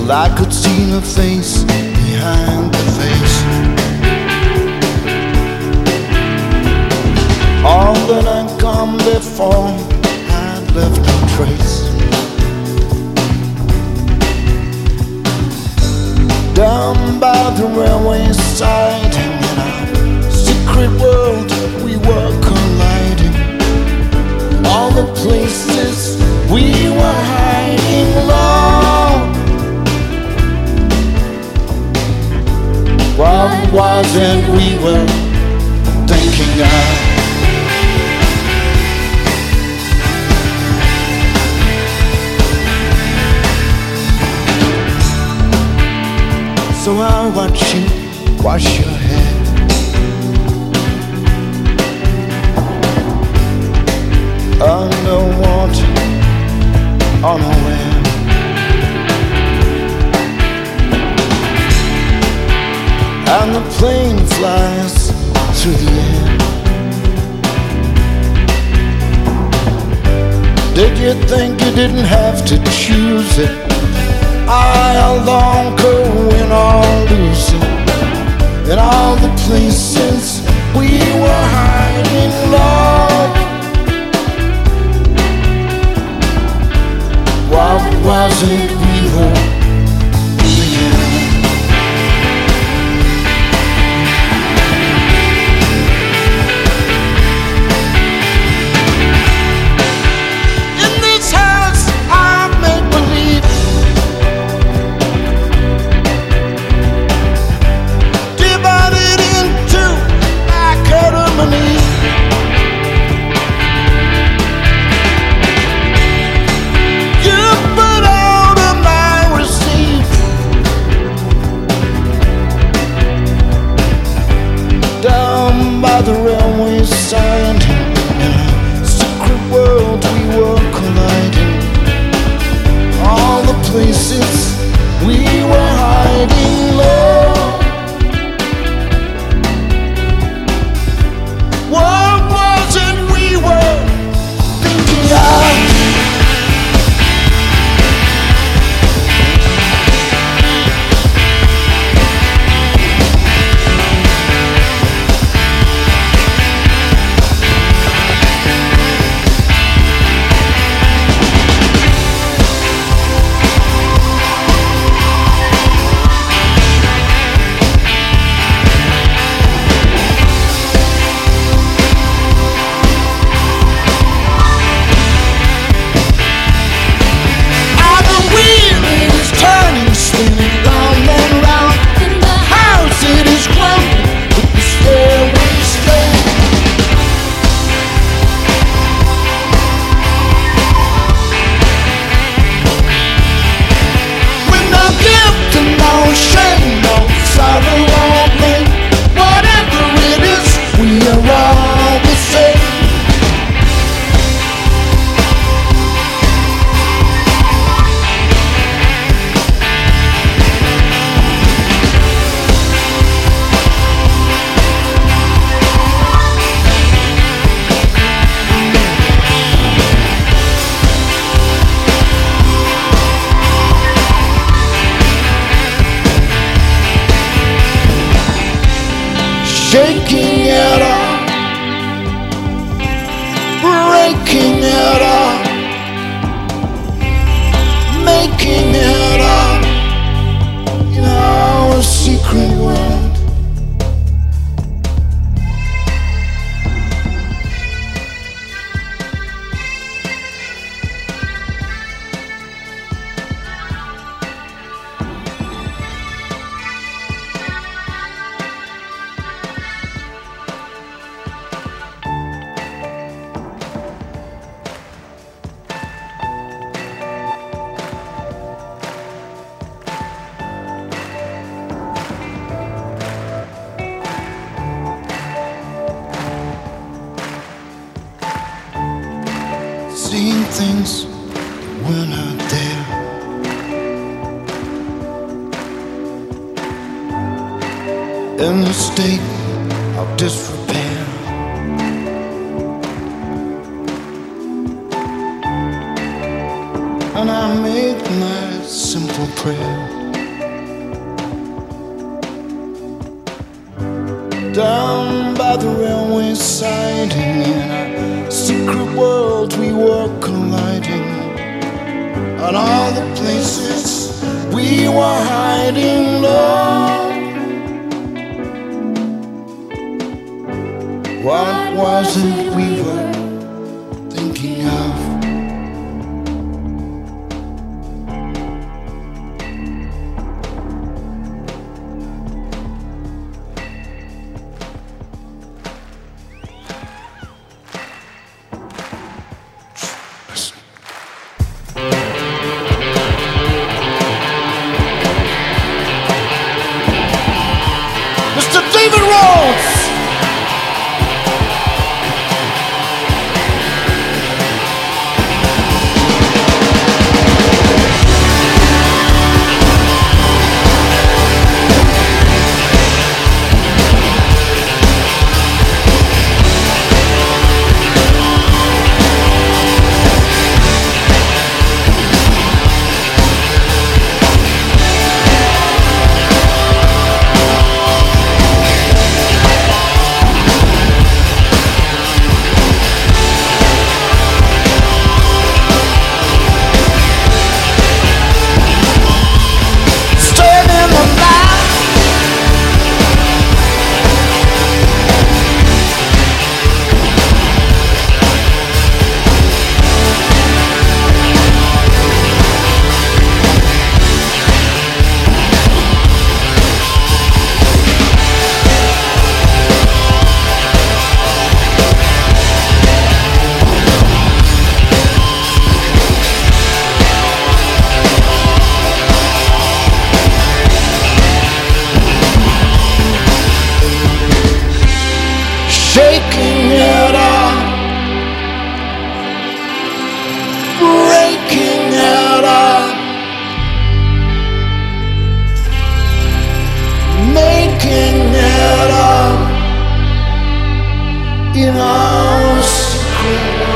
Well, I could see the face behind the face. All that had come before had left no trace. Down by the railway side, in our secret world, we were colliding. All the places we were hiding low. What was it we were thinking of? So I watch you wash your hair underwater, unaware. And the plane flies through the air. Did you think you didn't have to choose it? I alone could win or lose it. In all the places we were hiding low. What was it we were thinking? In this house I make believe. Divided into academy. By the railway side, in a secret world we were colliding. All the places we were hiding low. What was it we were thinking of? Shaking it off, breaking it off, making it up in our secret world. Seeing things that were not there. In a state of disrepair. And I make my simple for prayer. Down by the railway siding, in a secret world we were colliding, and all the places we were hiding low. What was it we were thinking of? Mr. David Rhodes! Shaking it off, breaking it up, making it up in our secret world.